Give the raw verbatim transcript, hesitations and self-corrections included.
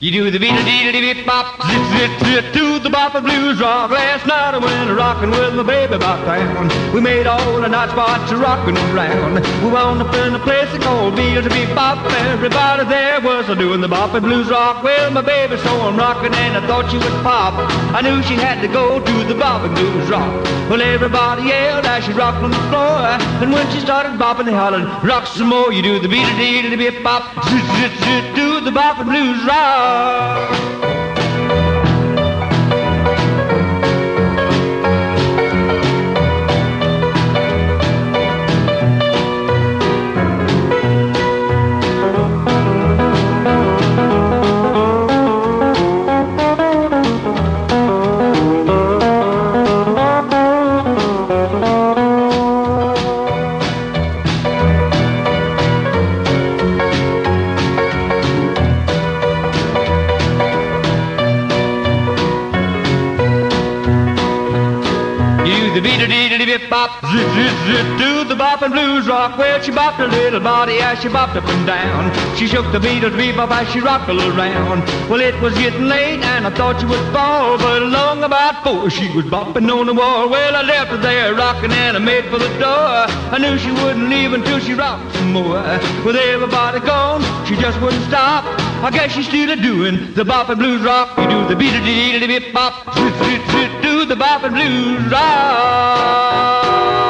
You do the beat a dee dee bop bop, zit zit zit to the bop and blues rock. Last night I went rockin' with my baby about town. We made all the night spots rockin' around. We wound up in a place called Beat a Beat Bop. Everybody there was doing the bop and blues rock. Well, my baby saw him rockin' and I thought she would pop. I knew she had to go to the bop and blues rock. Well, everybody yelled as she rocked on the floor. And when she started bopping, they hollered, rock some more. You do the beat a dee dee bip bop, zit zit zit to the bop and blues rock. The beat a dee dee bip bop, zit zit zit to the bop and blues rock. Well, she bopped her little body as she bopped up and down. She shook the beat a dee bop as she rocked around. Well, it was getting late and I thought she would fall, but along about four she was bopping on the wall. Well, I left her there rocking and I made for the door. I knew she wouldn't leave until she rocked some more. With everybody gone, she just wouldn't stop. I guess she's still doing the bop and blues rock. You do the beat a dee dee bip bop, zit zit zit to the bop and blues rock.